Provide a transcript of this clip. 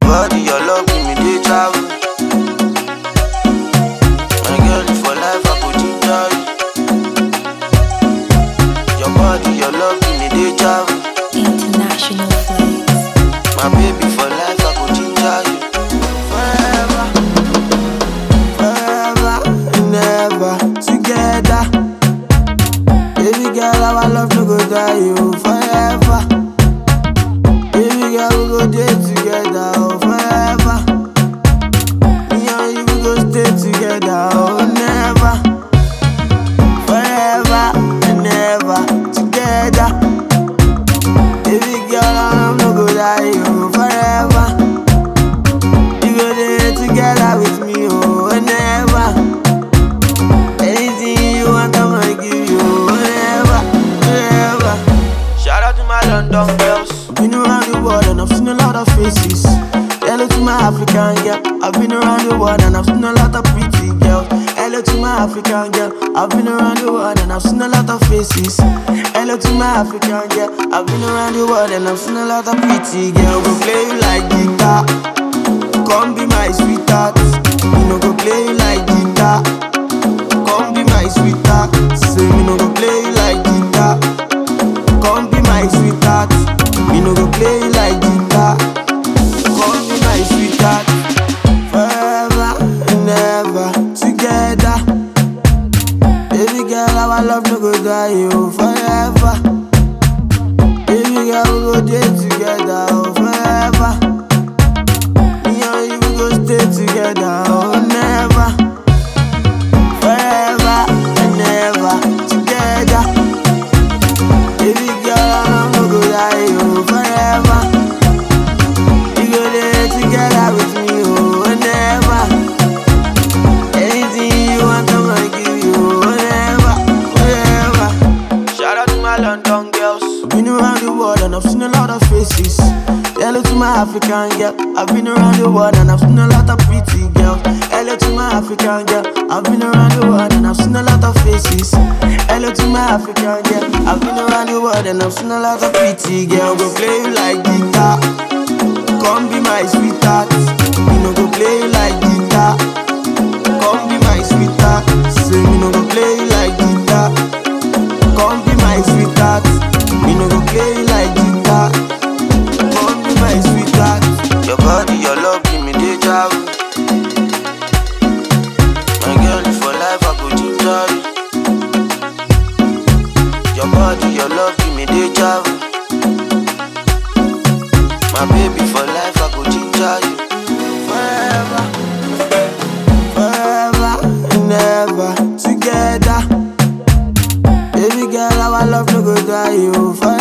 body, your love, give me day travel. My girl, for life, I go ginger you. Your body, your love, give me day travel. International flights. My baby, for life, I go ginger you. Forever, forever, never together. Baby girl, our love no go die, oh, forever. Baby girl, we go stay together, oh, forever. Me and you, we go stay together, oh, never. Forever and never together. Baby girl, our love no go die, oh, forever. You go stay together with me, oh, never. Anything you want, I'ma give you, forever, forever. Shout out to my London girls. Been around the world and I've seen a lot of faces. Hello to my African girl. I've been around the world and I've seen a lot of pretty girls. Hello to my African girl. I've been around the world and I've seen a lot of faces. Hello to my African girl. I've been around the world and I've seen a lot of pretty girls. Go play you like guitar. Come be my sweetheart. You know go play you like guitar. Come be my sweetheart. Say me no go play you like guitar. Come be my sweetheart. Me no go play you like guitar. Come be my sweetheart. Forever and never together. Baby girl, our love no go die, oh, forever. Baby girl, we go stay together, oh, forever. Me and you, we go stay together, oh, never. Forever and never together. Baby girl, our love no go die, oh, forever. You go there together with me, oh, never. Anything you want, I'ma give you, forever, forever. Shout out to my London girls. I've been around the world and I've seen a lot of faces. Hello to my African girl. I've been around the world and I've seen a lot of pretty girls. Hello to my African girl. I've been around the world and I've seen a lot of faces. Hello to my African girl. I've been around the world and I've seen a lot of pretty girls. Go play you like guitar. Come be my sweetheart. Me no go play you like guitar. Come be my sweetheart. Say me no go play you like guitar. Come be my sweetheart. Me no go play you like guitar. Come be my sweetheart. Your body, your love, give me day travel. My girl, for life, I go ginger you. Your body, your love, give me day travel. My baby, for life, I go ginger you. Forever, forever, never together. Baby girl, our love no go die, oh, forever.